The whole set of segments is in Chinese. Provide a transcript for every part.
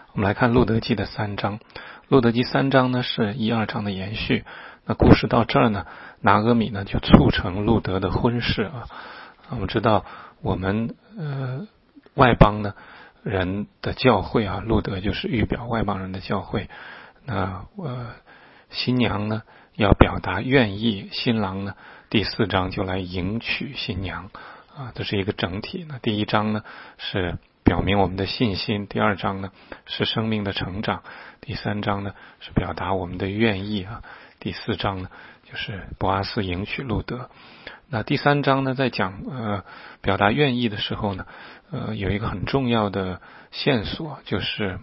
我们来看路德记的3章。路德记3章呢是1、2章的延续。那故事到这儿呢，拿俄米呢就促成路德的婚事啊。我们知道我们外邦呢人的教会啊，路德就是预表外邦人的教会。那新娘呢要表达愿意，新郎呢第4章就来迎娶新娘啊，这是一个整体。那第1章呢是表明我们的信心，第2章呢是生命的成长，第3章呢是表达我们的愿意啊，第4章呢就是波阿斯迎娶路德。那第3章呢在讲表达愿意的时候呢，有一个很重要的线索，就是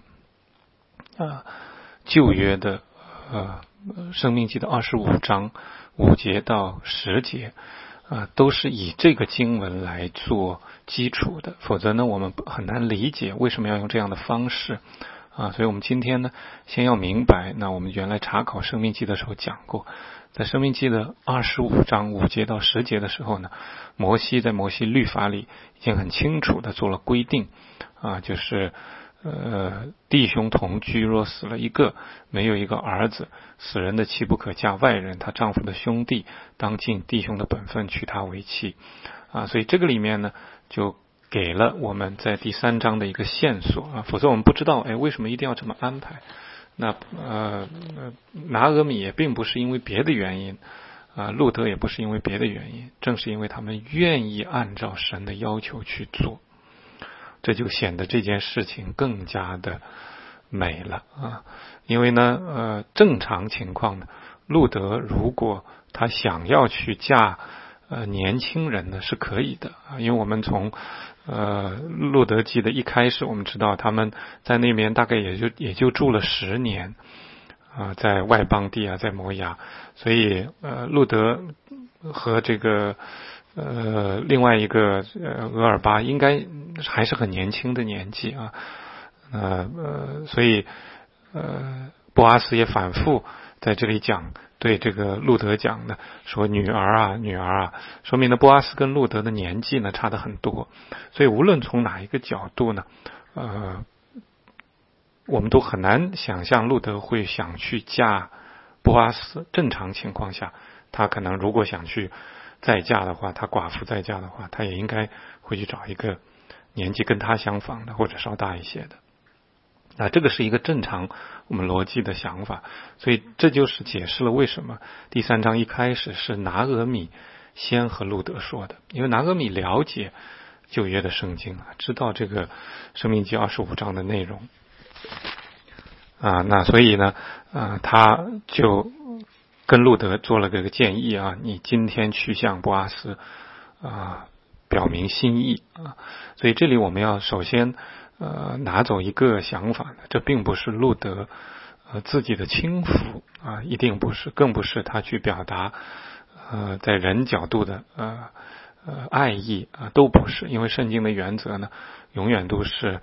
旧约的申命记的25章5节到10节都是以这个经文来做基础的，否则呢我们很难理解为什么要用这样的方式所以我们今天呢先要明白，那我们原来查考申命记的时候讲过，在申命记的25章5节到10节的时候呢，摩西在摩西律法里已经很清楚的做了规定就是弟兄同居若死了一个，没有一个儿子，死人的妻不可嫁外人，她丈夫的兄弟当尽弟兄的本分娶她为妻所以这个里面呢就给了我们在第3章的一个线索否则我们不知道为什么一定要这么安排。那拿俄米也并不是因为别的原因路德也不是因为别的原因，正是因为他们愿意按照神的要求去做，这就显得这件事情更加的美了因为呢正常情况呢，路德如果他想要去嫁年轻人呢是可以的因为我们从路德记的一开始，我们知道他们在那边大概也就住了10年在外邦地在摩押，所以路德和这个另外一个俄尔巴应该还是很年轻的年纪所以波阿斯也反复在这里讲，对这个路德讲的，说女儿啊，说明呢波阿斯跟路德的年纪呢差得很多，所以无论从哪一个角度呢我们都很难想象路德会想去嫁波阿斯。正常情况下他可能如果想去再嫁的话，他寡妇再嫁的话，他也应该会去找一个年纪跟他相仿的或者稍大一些的。那这个是一个正常我们逻辑的想法，所以这就是解释了为什么第3章一开始是拿俄米先和路德说的，因为拿俄米了解旧约的圣经知道这个申命记25章的内容那所以呢他就跟路德做了这个建议你今天去向波阿斯表明心意所以这里我们要首先拿走一个想法，这并不是路德自己的轻浮一定不是，更不是他去表达在人角度的爱意都不是，因为圣经的原则呢永远都是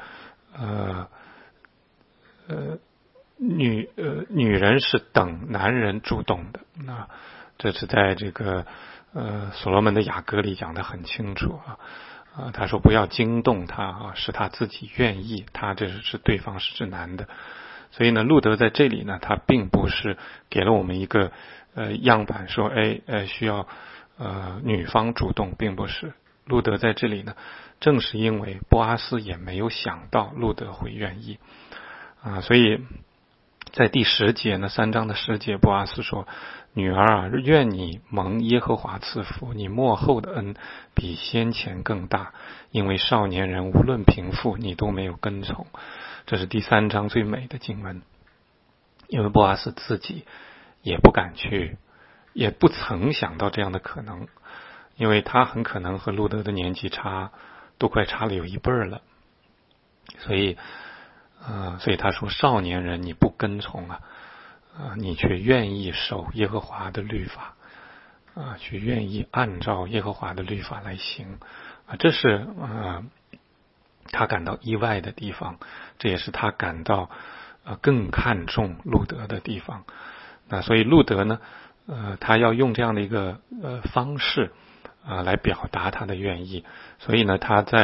女人是等男人主动的这是在这个所罗门的雅歌里讲得很清楚他说不要惊动他是他自己愿意，他这是对方是指男的。所以呢路德在这里呢他并不是给了我们一个样板说需要女方主动，并不是。路德在这里呢正是因为波阿斯也没有想到路德会愿意所以在第10节呢3章的10节，波阿斯说，女儿愿你蒙耶和华赐福，你末后的恩比先前更大，因为少年人无论贫富你都没有跟从。这是第3章最美的经文，因为波阿斯自己也不敢去，也不曾想到这样的可能，因为他很可能和路德的年纪都快差了有一倍了，所以他说少年人你不跟从你却愿意守耶和华的律法却愿意按照耶和华的律法来行这是他感到意外的地方，这也是他感到更看重路德的地方所以路德呢他要用这样的一个方式来表达他的愿意，所以呢他在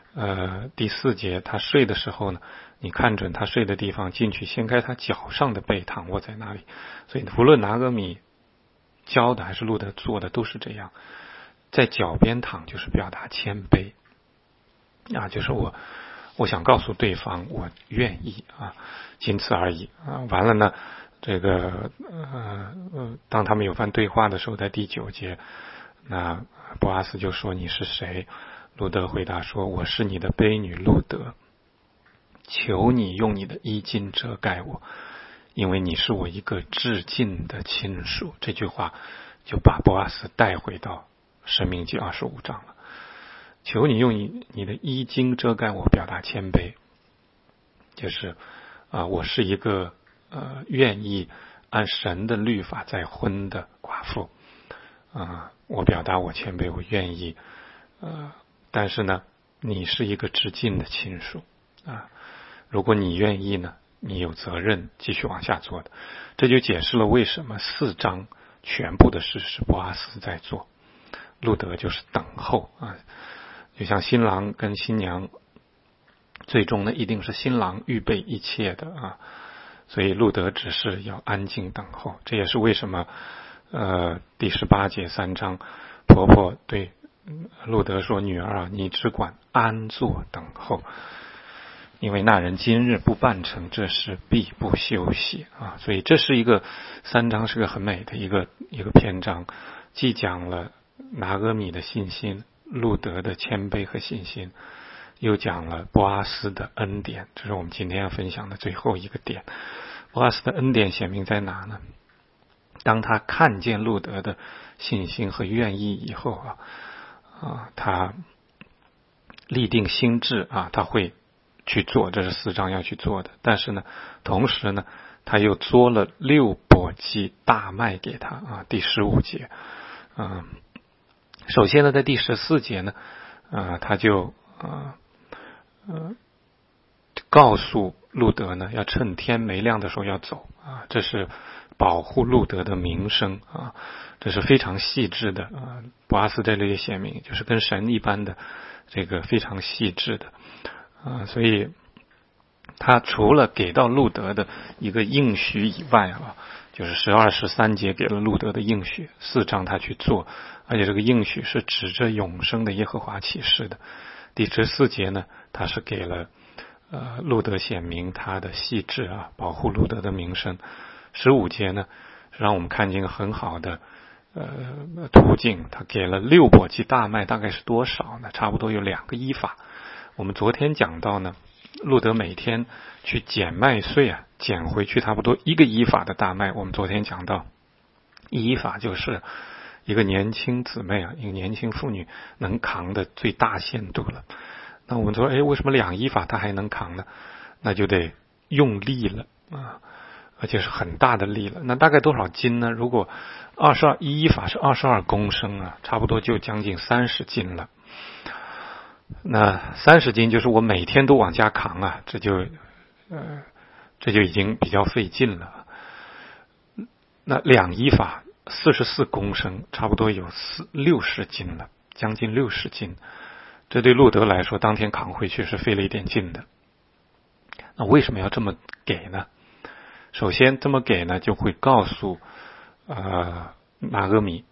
第4节，他睡的时候呢，你看准他睡的地方进去，掀开他脚上的被，躺卧在那里。所以无论拿俄米教的还是路德做的都是这样，在脚边躺就是表达谦卑啊，就是我想告诉对方我愿意啊，仅此而已啊。完了呢，这个当他们有番对话的时候，在第9节，那波阿斯就说你是谁？路德回答说我是你的婢女路德，求你用你的衣襟遮盖我，因为你是我一个至近的亲属。这句话就把波阿斯带回到申命记25章了。求你用你的衣襟遮盖我，表达谦卑，就是我是一个愿意按神的律法再婚的寡妇我表达我谦卑，我愿意但是呢，你是一个至近的亲属如果你愿意呢，你有责任继续往下做的。这就解释了为什么4章全部的事是波阿斯在做，路德就是等候就像新郎跟新娘，最终呢一定是新郎预备一切的所以路德只是要安静等候。这也是为什么第18节3章，婆婆对路德说：“女儿你只管安坐等候，因为那人今日不办成这事，必不休息所以这是一个3章是个很美的一个篇章，既讲了拿俄米的信心，路德的谦卑和信心，又讲了波阿斯的恩典。这是我们今天要分享的最后一个点。波阿斯的恩典显明在哪呢？当他看见路德的信心和愿意以后他立定心志他会去做，这是4章要去做的。但是呢，同时呢，他又作了6簸箕大麦给他第15节首先呢，在第14节呢他就告诉路德呢，要趁天没亮的时候要走这是保护路德的名声这是非常细致的波阿斯这里也写明，就是跟神一般的这个非常细致的所以他除了给到路德的一个应许以外就是12、13节给了路德的应许，4章他去做，而且这个应许是指着永生的耶和华启示的。第14节呢，他是给了路德显明他的细致保护路德的名声。15节呢，让我们看见一个很好的途径，他给了6簸箕大麦，大概是多少呢？差不多有2个伊法。我们昨天讲到呢，路德每天去捡麦穗捡回去差不多1个伊法的大麦。我们昨天讲到1伊法就是一个年轻姊妹一个年轻妇女能扛的最大限度了。那我们说为什么2伊法她还能扛呢？那就得用力了而且是很大的力了。那大概多少斤呢？如果1伊法是22公升差不多就将近30斤了。那30斤就是我每天都往家扛这就已经比较费劲了。那2伊法44公升，差不多有60斤了，将近60斤。这对路德来说，当天扛回去是费了一点劲的。那为什么要这么给呢？首先这么给呢，就会告诉拿俄米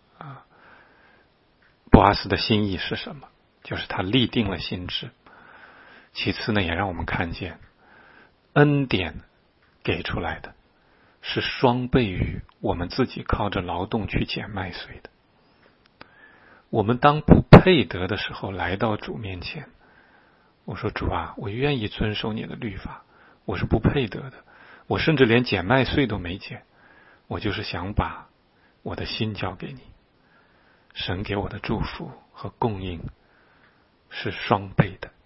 波阿斯的心意是什么，就是他立定了心志。其次呢，也让我们看见恩典给出来的是双倍于我们自己靠着劳动去捡麦穗的。我们当不配得的时候来到主面前，我说主我愿意遵守你的律法，我是不配得的，我甚至连捡麦穗都没捡，我就是想把我的心交给你。神给我的祝福和供应是双倍的，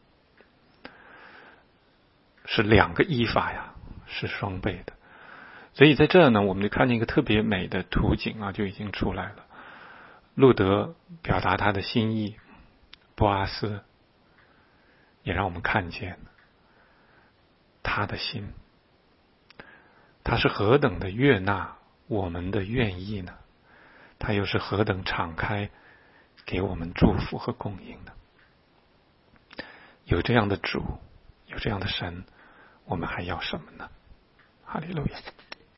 是2个伊法是双倍的。所以在这呢，我们就看见一个特别美的图景就已经出来了。路德表达他的心意，波阿斯也让我们看见他的心，他是何等的悦纳我们的愿意呢？他又是何等敞开给我们祝福和供应呢？ 有这样的主，有这样的神，我们还要什么呢？哈利路亚。